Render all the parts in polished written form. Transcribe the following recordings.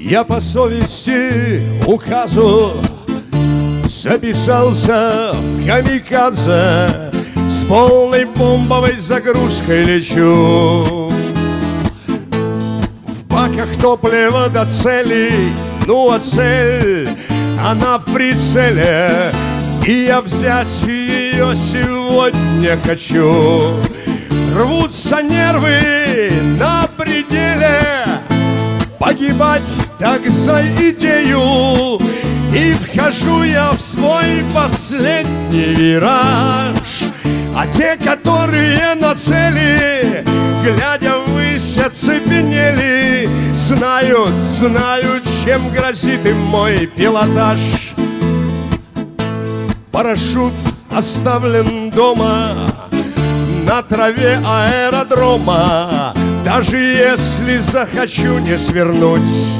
Я по совести указу записался в камикадзе, с полной бомбовой загрузкой лечу. В баках топлива до цели, ну а цель, она в прицеле, и я взять ее сегодня хочу. Рвутся нервы на пределе, погибать так за идею. И вхожу я в свой последний вираж, а те, которые на цели, глядя ввысь, оцепенели, знают, чем грозит им мой пилотаж. Парашют оставлен дома на траве аэродрома, даже если захочу не свернуть.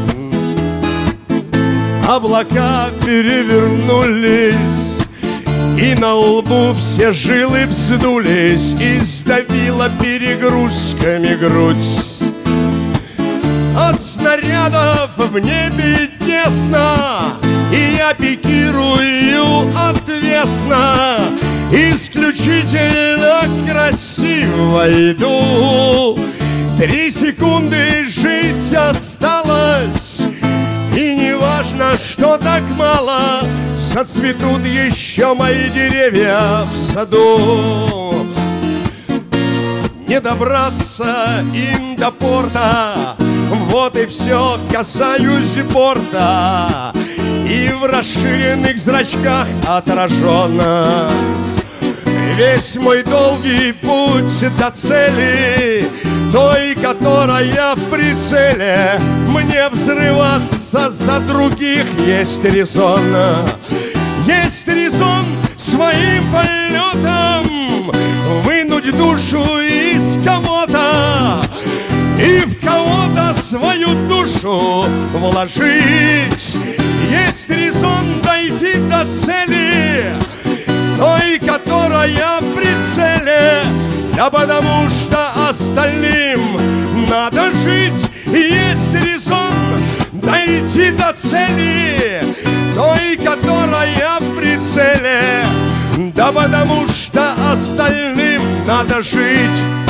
Облака перевернулись, и на лбу все жилы вздулись, и сдавила перегрузками грудь. От снарядов в небе тесно, и я пикирую отвесно, исключительно красиво иду. 3 секунды жить осталось, и не важно, что так мало, зацветут еще мои деревья в саду. Не добраться им до порта, вот и все, касаюсь борта, и в расширенных зрачках отраженно весь мой долгий путь до цели, той, которая в прицеле. Мне взрываться за других есть резон. Есть резон своим полетом вынуть душу из кого-то и в кого-то свою душу вложить. Есть резон дойти до цели, той, которая в прицеле. Да потому что остальным надо жить. Есть резон дойти до цели, той, которая в прицеле. Да потому что остальным надо жить.